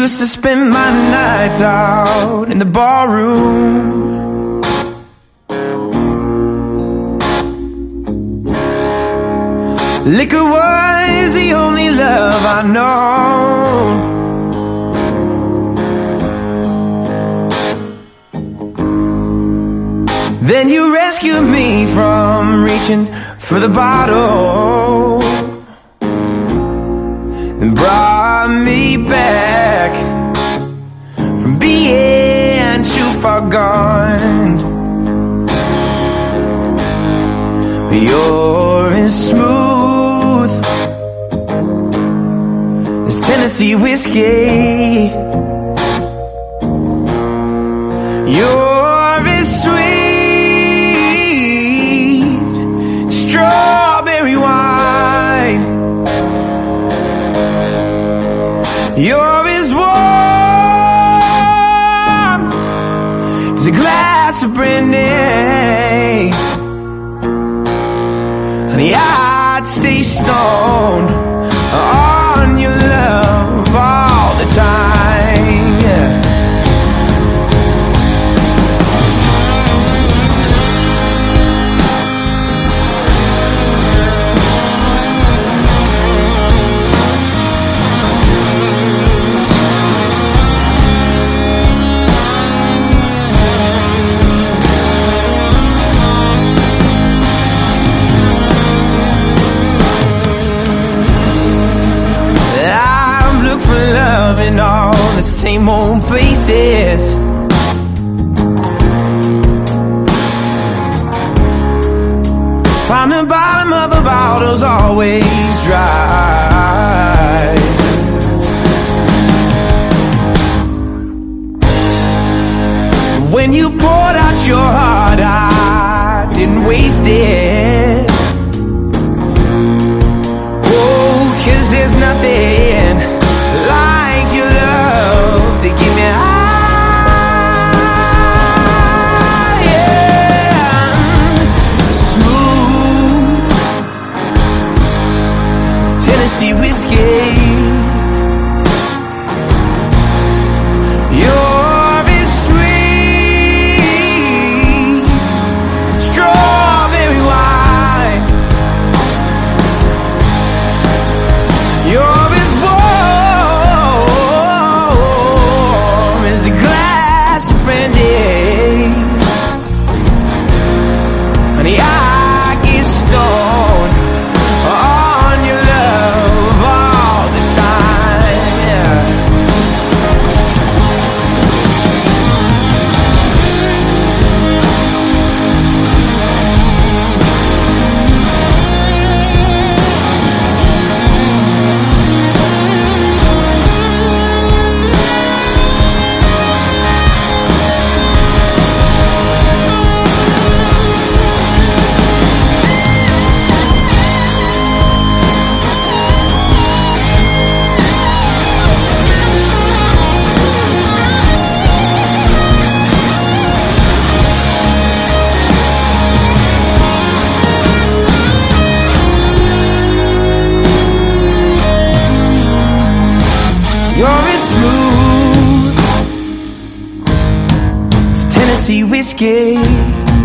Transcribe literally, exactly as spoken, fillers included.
used to spend my nights out in the barroom. Liquor was the only love I know. Then you rescued me from reaching for the bottle and brought me back from being too far gone. You're as smooth as Tennessee whiskey. You're as sweet as strawberry wine. You're as warm as a glass of brandy. Honey, I'd stay stoned on your love all the time, yeah. In all the same old places, find the bottom of a bottle's always dry. When you poured out your heart, I didn't waste it. Oh, 'cause there's nothing like your love to give me high, yeah. Smooth Tennessee whiskey. You're as sweet strawberry wine. You're as warm as a glass of brandy. Honey, I get stoned on your love all the time, yeah. You're as smooth as Tennessee whiskey.